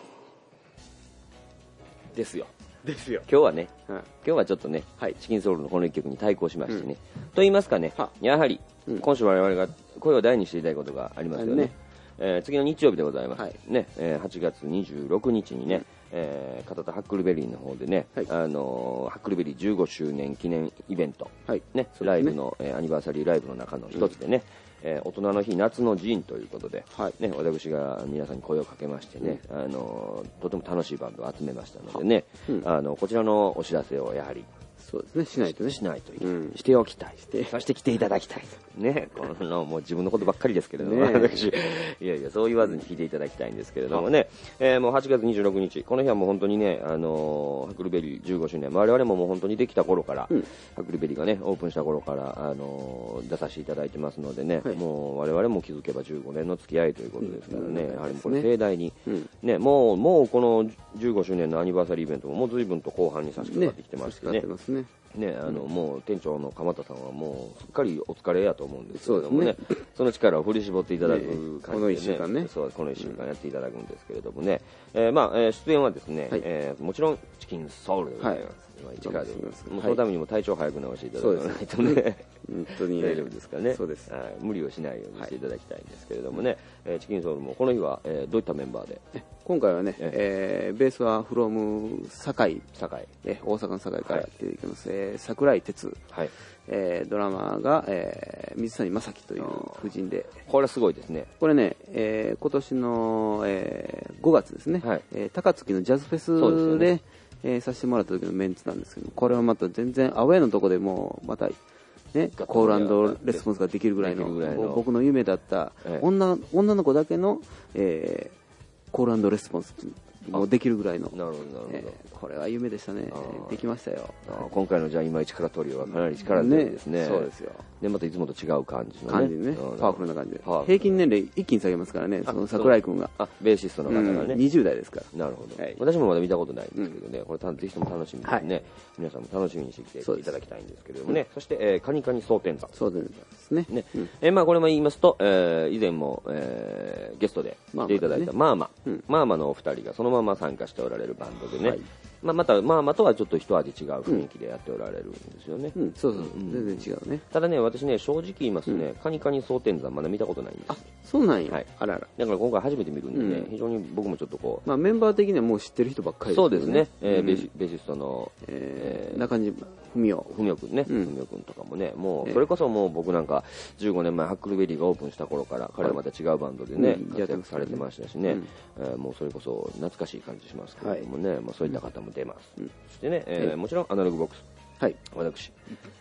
ですよ。 ですよ。 今日はね、うん、今日はちょっとね、はい、チキンソウルのこの一曲に対抗しましてね、うん、と言いますかね、はやはり、うん、今週我々が声を大にしていたいことがありますよね。ね、えー、次の日曜日でございます、はい、ね、えー、はちがつにじゅうろくにちにね、えー、片田ハックルベリーの方でね、はい、あのー、ハックルベリーじゅうごしゅうねん記念イベント、はい、ね、ライブの、えー、アニバーサリーライブの中の一つでね、うん、えー、大人の日夏の陣ということで、はい、ね、私が皆さんに声をかけましてね、うん、あのー、とても楽しいバンドを集めましたのでね、うん、あのこちらのお知らせをやはりそうですね、しないとね。 しないといけない。うん、しておきたい。して、そして来ていただきたい。ね、この、もう自分のことばっかりですけれども、ね、私、いやいや、そう言わずに聞いていただきたいんですけれどもね、えー、もうはちがつにじゅうろくにち、この日はもう本当にね、あのー、ハックルベリーじゅうごしゅうねん、我々ももう本当にできた頃から、うん、ハックルベリーがね、オープンした頃から、あのー、出させていただいてますのでね、はい、もう我々も気づけばじゅうごねんの付き合いということですからね、うん、やはりこれ盛大に、うん、ね、もう、もうこのじゅうごしゅうねんのアニバーサリーイベントももう随分と後半に差し掛かってきてましてね。ねね、あの、うん、もう店長の鎌田さんはもうすっかりお疲れやと思うんですけれども ね, ねその力を振り絞っていただく感じで、ね、 このいっしゅうかんね、 そうこのいっしゅうかんやっていただくんですけれどもね、うん、えー、まあ、えー、出演はですね、はい、えー、もちろんチキンソウルでございます、はい、一からでございます。もうそのためにも体調早く直していただかないとね、 本当に大丈夫ですかね。 そうです、 はい、無理をしないようにしていただきたいんですけれどもね、はい、えー、チキンソウルもこの日は、えー、どういったメンバーで？ 今回はね、えー、ベースはフロム堺、 堺、 えー、大阪の堺から来ていきます、はい、えー、桜井哲、はい、えー、ドラマーが、えー、水谷正樹という夫人で、 これすごいですね。 これね、えー、今年の、えー、ごがつですね、はい、えー、高槻のジャズフェスで、で、ね、えー、させてもらった時のメンツなんですけど、これはまた全然アウェーのとこでもうまたね、コール&レスポンスができるぐらいの、僕の夢だった、ええ、女, 女の子だけの、えー、コール&レスポンスもできるぐらいの、 なるほどなるほど、えー、これは夢でしたね。できましたよ。 あ今回のじゃあ今一からトリオはかなり力強いですね。 ね、そうですよ。 でまたいつもと違う感じのね、 感じね、パワフルな感じで、平均年齢一気に下げますからね、その桜井君が、 あベーシストの方がね、 うん、にじゅうだいですから。 なるほど、はい、私もまだ見たことないんですけどね、うん、これぜひとも楽しみですね、はい、皆さんも楽しみにしてきていただきたいんですけれどもね、うん、そして、えー、カニカニ蒼天山、 蒼天山ですね。ね、 うん、えー、まあこれも言いますと、えー、以前も、えー、ゲストで来ていただいたマーマ、うん、マーマのお二人がそのまま参加しておられるバンドでね。はい、まあ、また、まあ、またはちょっと一味違う雰囲気でやっておられるんですよね。 うん、そうそう、うん、全然違うね。 ただね、私ね、正直言いますね、うん、カニカニ蒼天山まだ見たことないんです。 あ、そうなんや。 はい。 あらら。 だから今回初めて見るんでね、うん、非常に僕もちょっとこう。 まあ、メンバー的にはもう知ってる人ばっかりですね。 そうですね。えーうん、ベーシ、ベーシストの、 えー、中島文雄。 文雄くんね。文雄くんとかもね、もう、それこそもう僕なんか、じゅうごねんまえ、ハックルベリーがオープンした頃から、彼はまた違うバンドでね、はい、活躍されてましたしね、うん、えー、もうそれこそ懐かしい感じしますけれどもね、はい、まあ、そういった方も出ます。うん、そしてね、えーはい、もちろんアナログボックス。はい。私、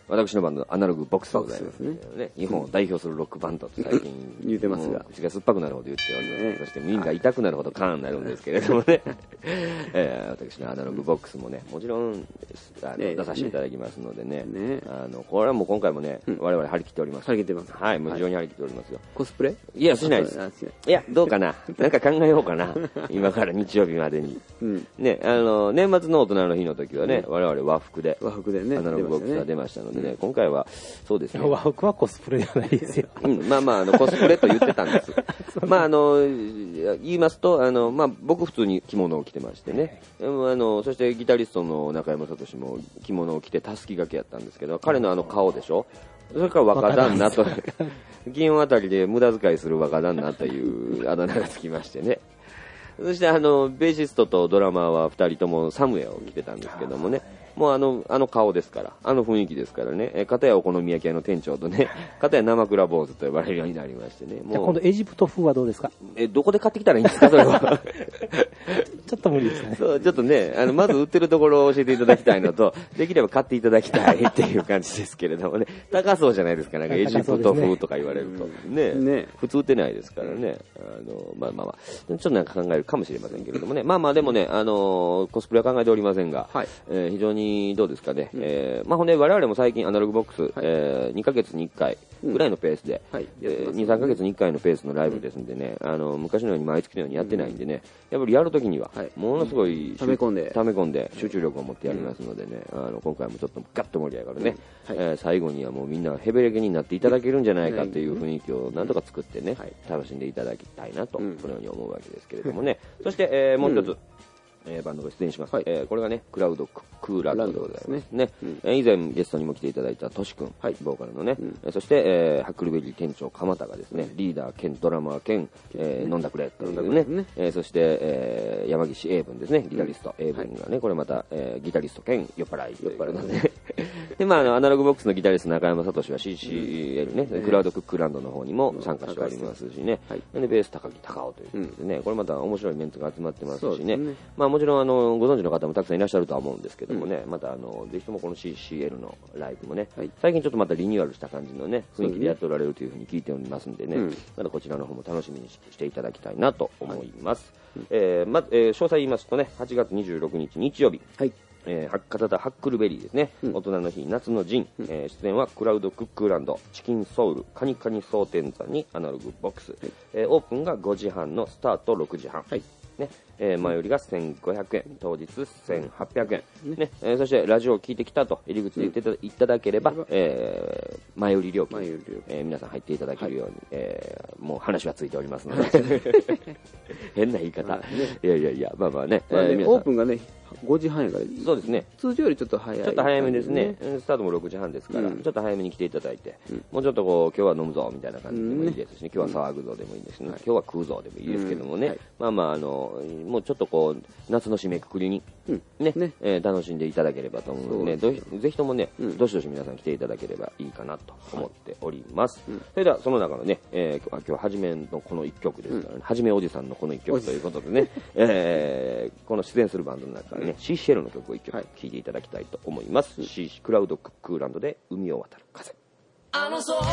私のバンドアナログボックスでございますね。ね日本を代表するロックバンドと最近言ってますが、 口が酸っぱくなるほど言っております、ね。そして耳が痛くなるほどカーンになるんですけれどもね。えー、私のアナログボックスもね、もちろんあの、ね、出させていただきますのでね。ねあのこれはもう今回もね、うん、我々張り切っております。 張り切ってます。 はい、もう非常に張り切っておりますよ。 コスプレ？ いやしないです。いやどうかな。なんか考えようかな。今から日曜日までに。うん、ねあの年末の大人の日の時はね、うん、我々和服で和服でねアナログボックスが出ましたのでね、今回はそうですね。 和服はコスプレじゃないですよ。 うん、まあまああのコスプレと言ってたんです。まああの言いますとあのまあ僕普通に着物を着てましてね。あのそしてギタリストの中山聡も着物を着てたすき掛けやったんですけど、彼のあの顔でしょ。それから若旦那と銀あたりで無駄遣いする若旦那というあだ名がつきましてね。そしてあのベーシストとドラマーはふたりともサムエを着てたんですけどもね、もうあのあの顔ですから、あの雰囲気ですからね、え片やお好み焼き屋の店長とね、片や生倉坊主と呼ばれるようになりましてね。 もうじゃあ今度エジプト風はどうですか？ えどこで買ってきたらいいんですかそれは。 ちょっと無理ですね。 そうちょっとねあのまず売ってるところを教えていただきたいのと、できれば買っていただきたいっていう感じですけれどもね、高そうじゃないですか、なんかエジプト風とか言われるとね、ね普通売ってないですからね、あのまあまあまあちょっとなんか考えるかもしれませんけれどもね、まあまあでもねあのコスプレは考えておりませんが、はいえー、非常にどうですかね、うんえー、まあほんで我々も最近アナログボックス、はいえー、にかげつにいっかいぐらいのペースで、うんはいえー、にさんかげつにいっかいのペースのライブですんでね、うん、あの昔のように毎月のようにやってないんでね、やっぱりやるときにはものすごい、 うん、溜め込んで溜め込んで集中力を持ってやりますのでね、うん、あの今回もちょっとガッと盛り上がるね、うんはいえー、最後にはもうみんなヘベレケになっていただけるんじゃないかという雰囲気をなんとか作ってね、はい、楽しんでいただきたいなと、うん、そのように思うわけですけれどもね、そして、えー、もう一つ、うんえー、バンドが出演します、はいえー、これがねクラウドクーランドでございますね、ねうんえー、以前ゲストにも来ていただいたトシ君、はい、ボーカルのね、うんえー、そして、えー、ハックルベリー店長鎌田がですね、うん、リーダー兼ドラマー兼、えー、飲んだくれというね、ねえー、そして、えー、山岸英文ですねギタリスト、うん、英文がねこれまた、えー、ギタリスト兼酔っ払いということでで、まあ、あのアナログボックスのギタリスト中山聡は シーシーエル ね、うん、クラウドクックランドの方にも参加しておりますしね、はい、でベース高木隆夫ということでね、うん、これまた面白いメンツが集まってますしね、ねまあ、もちろんあのご存知の方もたくさんいらっしゃるとは思うんですけどもね、うん、またあのぜひともこの シーシーエル のライブもね、はい、最近ちょっとまたリニューアルした感じのね雰囲気でやっておられるというふうに聞いておりますんでね、うん、またこちらの方も楽しみにしていただきたいなと思います、はいえーまえー、詳細言いますとねはちがつにじゅうろくにち日曜日、はいえー、片田ハックルベリーですね、うん、大人の日夏の陣、うんえー、出演はクラウドクックランドチキンソウルカニカニ総天山にアナログボックス、はいえー、オープンがごじはんのスタートろくじはん、はいねえー、前売りがせんごひゃくえん当日せんはっぴゃくえん、ねえー、そしてラジオを聞いてきたと入り口で言ってた、うん、いただければ、えー、前売り料金、前売り料金えー、皆さん入っていただけるように、はいえー、もう話はついておりますので変な言い方、ね、いやいやいやまあまあね、まあねえー、オープンがねごじはんやからそうですね通常よりちょっと早いちょっと早めですね、ねスタートもろくじはんですから、うん、ちょっと早めに来ていただいて、うん、もうちょっとこう今日は飲むぞみたいな感じでもいいですし、ね、今日は騒ぐぞでもいいですし、ねうん、今日は食うぞでもいいですけどもね、うんはい、まあまああのもうちょっとこう夏の締めくくりに、うんねねえー、楽しんでいただければと思うので、ね、どぜひともね、うん、どしどし皆さん来ていただければいいかなと思っております、はいうん、それではその中のね、えー、今日ははじめのこのいっきょくですからね、うん、はじめおじさんのこのいっきょくということでね、えー、この出演するバンドの中からね、うん、シーシーエル の曲をいっきょく聴いていただきたいと思います、はい、シークラウドクックランドで海を渡る風あの空を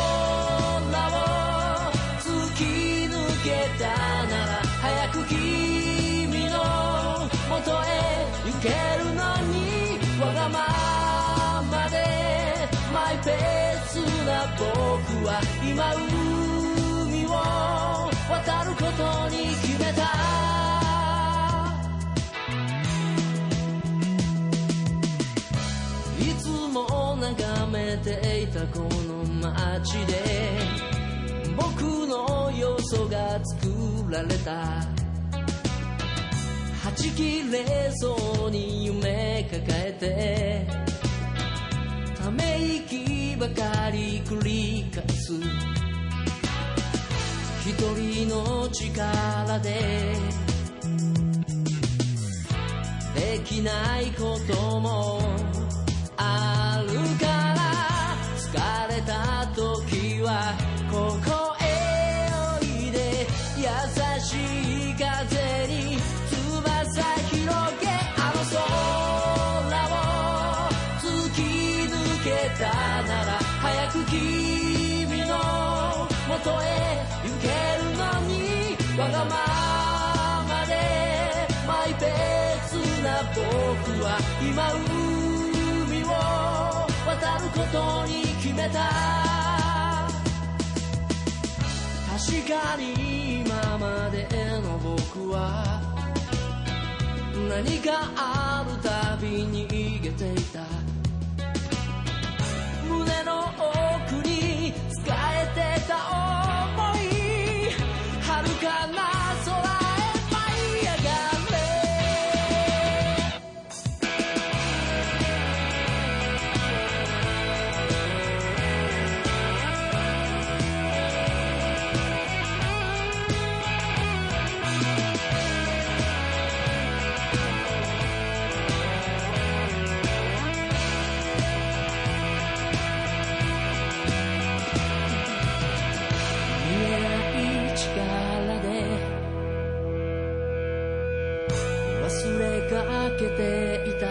突き抜けたなら早く君の元へ行けるのにわがままでマイペースな僕は今海を渡ることに決めたいつも眺めていたこの街で僕の要素が作られたはち切れそうに夢抱えてため息ばかり繰り返す一人の力でできないこともあるから疲れた時はここへおいで優しい風に翼広げあの空を突き抜けたな今海を渡ることに決めた。確かに今までの僕は何かあるたびに逃げていた。胸の奥に使えてた想い、遥かな空へ舞い上がれ。かけていた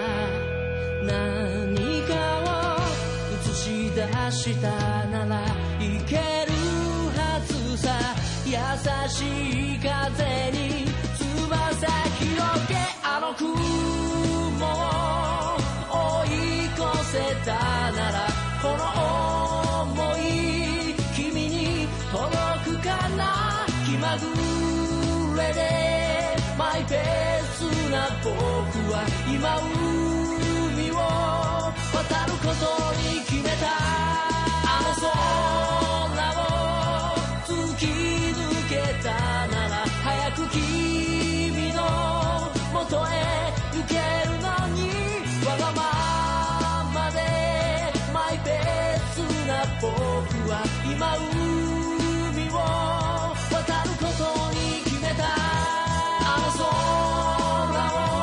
何かを映し出したならいけるはずさ。優しい風に翼広げ、あの雲を追い越せたならこの想い君に届くかな。気まぐれでマイペースな僕は今海を渡ることに決めた。あの空を突き抜けたなら早く君の元へ行けるのに、わがままでマイペースな僕は今海を渡ることに決めた。あの空を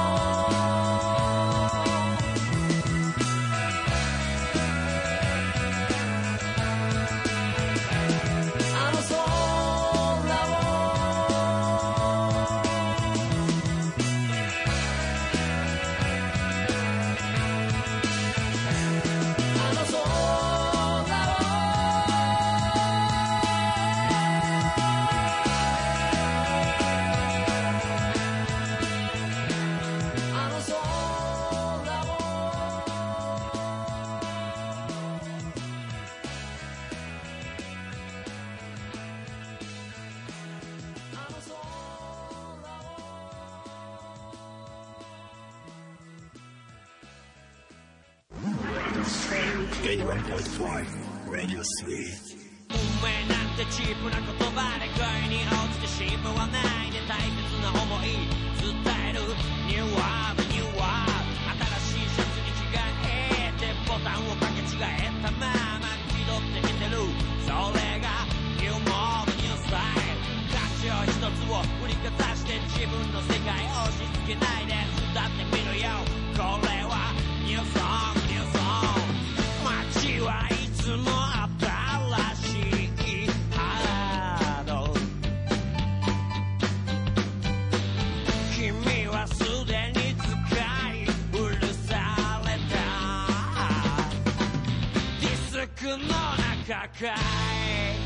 Radio Sweet 運命なんてチープな言葉で恋に落ちてしまわないで、大切な思い伝える New World New World 新しいシャツに着替えてボタンを掛け違えたまま気取ってきてる、それが New Mode New Style。 価値を一つを振りかざして自分の世界を押し付けないで歌ってみるよ。これは New Song New Song。 街はいつも新しいハード、君はすでに使い古されたディスクの中かい、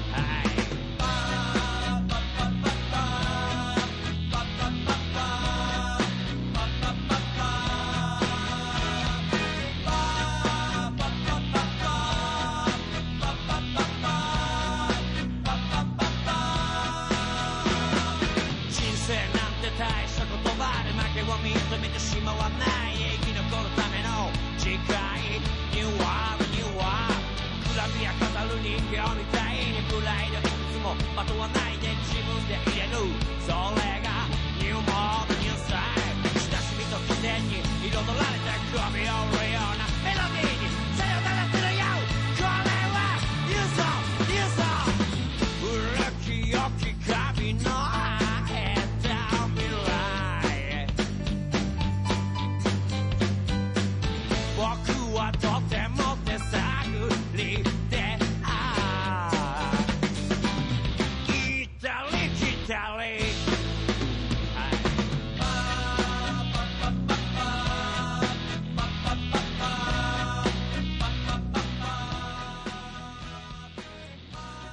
認めてしまわない生き残るための誓い New World New World。 クラブや語る人形みたいにプライドいくつもまとわないで自分で入れる、それが New Mode New Style。 親しみと起点に彩られた首を折るようなメロディーにさよならするよ。これは New Song New Song。 古き良き神のとても手探りであ行ったり来たり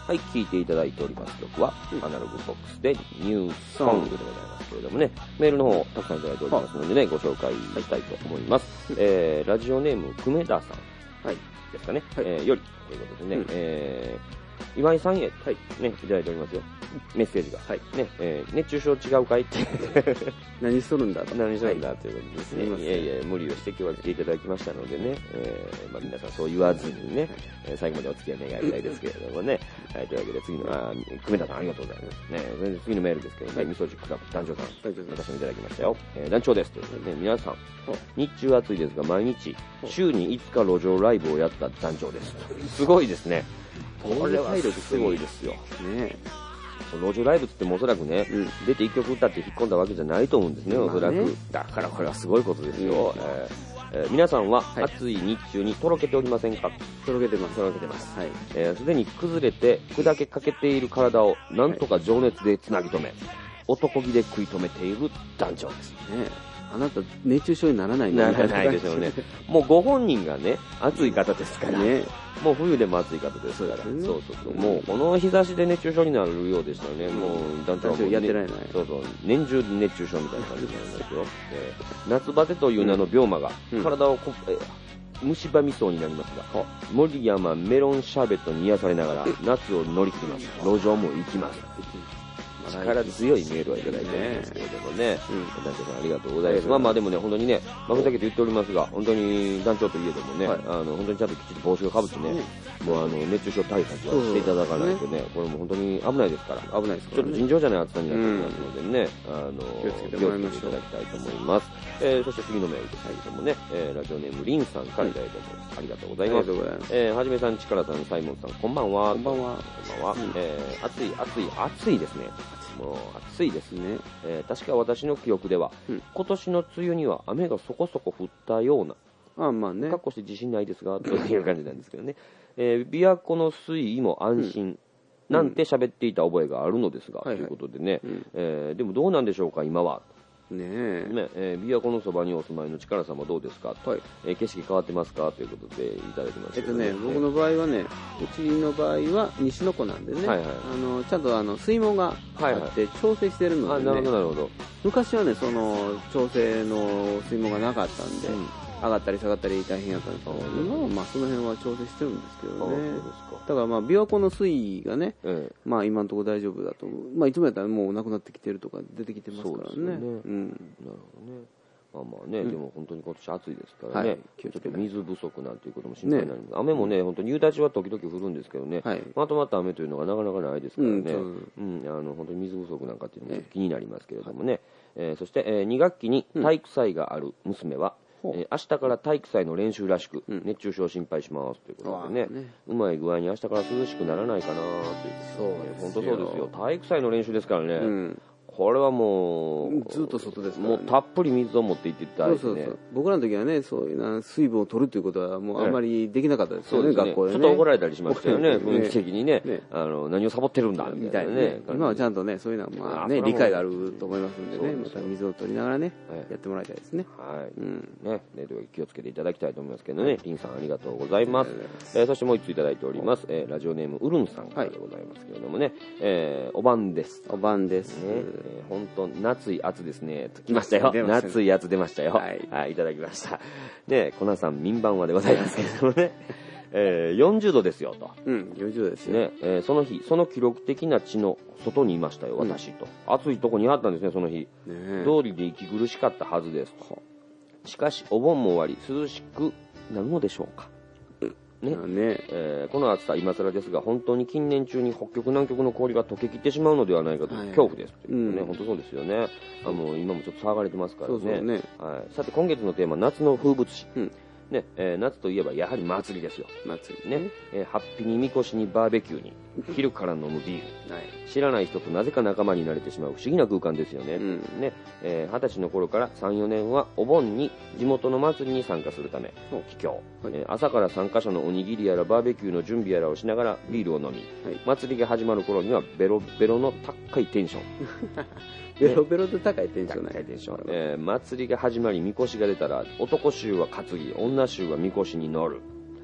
はい、聴いていただいております曲は、うん、アナログボックスでニューソングでございますけれどもね、メールの方たくさんいただいておりますのでね、ご紹介したいと思います。えー、ラジオネーム、久米田さん、はい、ですかね、はい、えー、よりということでね、うん、えー岩井さんへ、はい、ね、いただいておりますよ。メッセージが。はい。ね、えー、熱中症違うかいって何しとるんだと。 何しとるんだということですね。はい、いやいや、無理をして今日は来ていただきましたのでね、えー、まあ皆さんそう言わずにね、はい、えー、最後までお付き合い願いたいですけれどもね。はい、というわけで次の、あ、久米田さんありがとうございます。ね、次のメールですけどね、はい、みそじクラブ団長さん、私もいただきましたよ。えー、団長ですということでね、皆さん、日中暑いですが毎日、週にいつか路上ライブをやった団長です。すごいですね。これはすごいですよ。ね、路上ライブって言ってもおそらくね、うん、出て一曲歌って引っ込んだわけじゃないと思うんですね、おそらく。ね、だからこれはすごいことですよ。うん、えーえー、皆さんは暑い日中にとろけておりませんか？ とろけてます。 とろけてます。はい。えー、すでに崩れて砕けかけている体をなんとか情熱でつなぎ止め、はい、男気で食い止めている団長です。 ね、あなた熱中症にならないんだね。ならないでしょうね。もうご本人がね、暑い方ですから。ね。もう冬でも暑い方ですから。そうそうそう。もうこの日差しで熱中症になるようでしたらね、もう団長はもう、ね、 やってないない。 そうそう。年中熱中症みたいな感じになるんですよ。えー、夏バテという名の病魔が体をこ、えー、蝕みそうになりますが、森山メロンシャーベットに癒されながら夏を乗り切ります。路上も行きます。力強いメールをいただいてるんですけれどもね、団長さんありがとうございます。まあまあでもね、本当にね、まふざけて言っておりますが、本当に団長といえどもね、はい、あの本当にちゃんときちっと帽子をかぶってね、うん、もうあの熱中症対策はしていただかないとね、これも本当に危ないですから、危ないですから、ね、ちょっと尋常じゃない暑さになっておりますのでね、うん、あの気をつけていただきたいと思います。えー、そして次のメールですけれどもね、えー、ラジオネームリンさんからいただいております。ありがとうございます。ありがとうございます。えー、はじめさん、ちからさん、サイモンさん、こんばんは。こんばんは。こんばんは。うん、えー、暑い、暑い、暑いですね。もう暑いですね、えー、確か私の記憶では、うん、今年の梅雨には雨がそこそこ降ったような、あまあね、かっこして自信ないですがという感じなんですけどね、えー、琵琶湖の水位も安心、うんなんて喋っていた覚えがあるのですが、うん、ということでね、はいはい、えー、でもどうなんでしょうか今は。ねえねえー、琵琶湖のそばにお住まいの力さんはどうですか、はい、えー、景色変わってますかということでいただきました、ね、えっとね、僕の場合はね、うちの場合は西の湖なんでね、はいはい、あのちゃんとあの水門があって調整してるので、ね、はいはい、あ、なるほどなるほど。昔はね、その調整の水門がなかったんで、うん、上がったり下がったり大変やったんですけど、今はまあその辺は調整してるんですけどね。だからまあ琵琶湖の水位がね、ええ、まあ今のところ大丈夫だと思う。まあいつもやったらもうなくなってきてるとか出てきてますからね。そうですね。うん。なるほどね。まあまあね、うん、でも本当に今年暑いですからね、はい、ちょっと水不足なんていうことも心配になるんで、ね、雨もね、本当に夕立は時々降るんですけどね、はい、まとまった雨というのがなかなかないですからね、うんうん、あの本当に水不足なんかっていうのも気になりますけれどもね、えー、そして、えー、に学期に体育祭がある娘は、うん、えー、明日から体育祭の練習らしく、うん、熱中症心配しますということでね、ね、うまい具合に明日から涼しくならないかなという、そうですよ、本当そうですよ、体育祭の練習ですからね、うん、これはもうずっと外ですから、ね、もうたっぷり水を持って行っていったんですね。そうそうそう、僕らの時はね、そういうな水分を取るということはもうあんまりできなかったですよね、ね、学校でね。ちょっと怒られたりしましたよね、雰囲気的にね、ね、あの何をサボってるんだみたいなね。ね、今はちゃんとね、そういうのはまあね、理解があると思いますんでね、また水を取りながらね、はい、やってもらいたいですね。はい、うん、ね、ね、気をつけていただきたいと思いますけどね、リンさんありがとうございます。えー、そしてもう一ついただいております、えー、ラジオネームウルンさんからでございますけれどもね、はい、えー、おばんです。おばんです。ね、えー、本当夏い暑ですねと来ましたよ。夏い暑出ましたよ。はい、はい、いただきました。で、コナさん民番話でございますけれどもね、えー、よんじゅうどですよと。うん、よんじゅうどですね。えー、その日、その記録的な地の外にいましたよ、私と。うん、暑いとこにあったんですね、その日。ね、通りで息苦しかったはずです。しかし、お盆も終わり、涼しくなるのでしょうか。ねねえー、この暑さ今更ですが本当に近年中に北極南極の氷が溶けきってしまうのではないかという恐怖ですというね、うん、本当そうですよね。あの今もちょっと騒がれてますから ね, そうそうね、はい、さて今月のテーマ夏の風物詩、うんねえー、夏といえばやはり祭りですよ。祭りね、えー、ハッピにみこしにバーベキューに昼から飲むビール、はい、知らない人となぜか仲間になれてしまう不思議な空間ですよね。うん、ね、えー、はたちの頃から さん,よ 年はお盆に地元の祭りに参加するため帰郷、はい、えー、朝から参加者のおにぎりやらバーベキューの準備やらをしながらビールを飲み、はい、祭りが始まる頃にはベロベロの高いテンションベロベロで高いテンション、ね、高いテンション、えー、祭りが始まりみこしが出たら男衆は担ぎ女衆はみこしに乗る。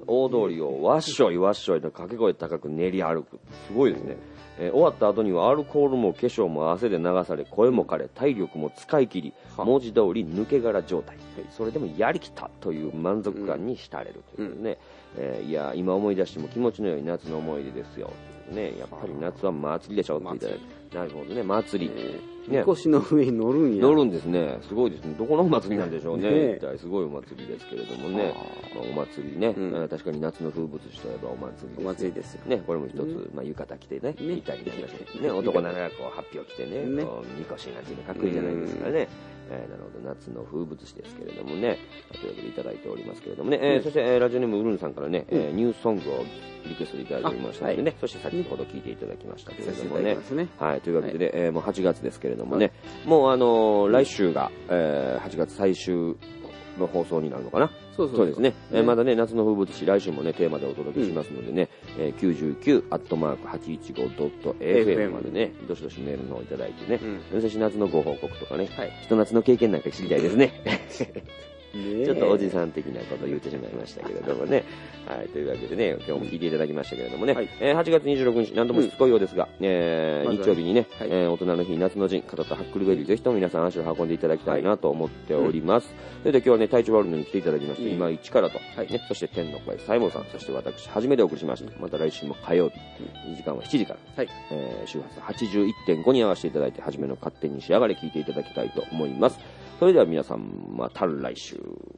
大通りをわっしょいわっしょいと掛け声高く練り歩く。すごいですね。えー、終わった後にはアルコールも化粧も汗で流され、声も枯れ、体力も使い切り、文字通り抜け殻状態。それでもやりきったという満足感に浸れるというね。うん、えー、いや、今思い出しても気持ちの良い夏の思い出ですよ。ね、やっぱり夏は祭りでしょって言っていただいて。なるほどね、祭り。 えー、ね、みこしの上に乗るんや。 乗るんですね。すごいですね。どこのお祭りなんでしょうね。ね、一体すごいお祭りですけれどもね。まあ、お祭りね、うん、確かに夏の風物詩といえばお祭りです、ね。 お祭りですよ。 ね、これも一つ、うん、まあ、浴衣着てね、いたりなんかして、ね、男ならこう、発表着てね、ね、こう、みこしなんていうのかっこいいじゃないですかね。えー、なるほど、夏の風物詩ですけれどもね、というわけでいただいておりますけれどもね、えー、そして、えー、ラジオネームウルンさんからね、えー、ニューソングをリクエストいただいておりましたのでね、はい、そして先ほど聞いていただきましたけれどもね、ね、はい、というわけで、ね、はい、えー、もうはちがつですけれどもね、はい、もうあのー、来週が、えー、はちがつ最終の放送になるのかな。そうそうそうですね。ね、えー、まだね、夏の風物詩、来週もね、テーマでお届けしますのでね、うん、えー、きゅうじゅうきゅうアットマークはちいちごドットエフエム までね、どしどしメールの方いただいてね、うん、そして夏のご報告とかね、はい、ひと夏の経験なんか知りたいですね。ちょっとおじさん的なことを言ってしまいましたけれどもね。はい、というわけでね、今日も聞いていただきましたけれどもね、はい、えー、はちがつにじゅうろくにち、なんともしつこいようですが、うん、えー、日曜日にね、はい、えー、大人の日、夏の陣、語ったハックルベリー、ぜひとも皆さん足を運んでいただきたいなと思っております。はい、それで今日はね、体調悪いのに来ていただきまして、うん、今一からと、はい、ね、そして天の声、西門さん、そして私、初めてお送りしました。また来週も火曜日、うん、時間はしちじから、はい、えー、周波数 はちじゅういってんご に合わせていただいて、初めの勝手に仕上がれ聞いていただきたいと思います。それでは皆さん、また来週。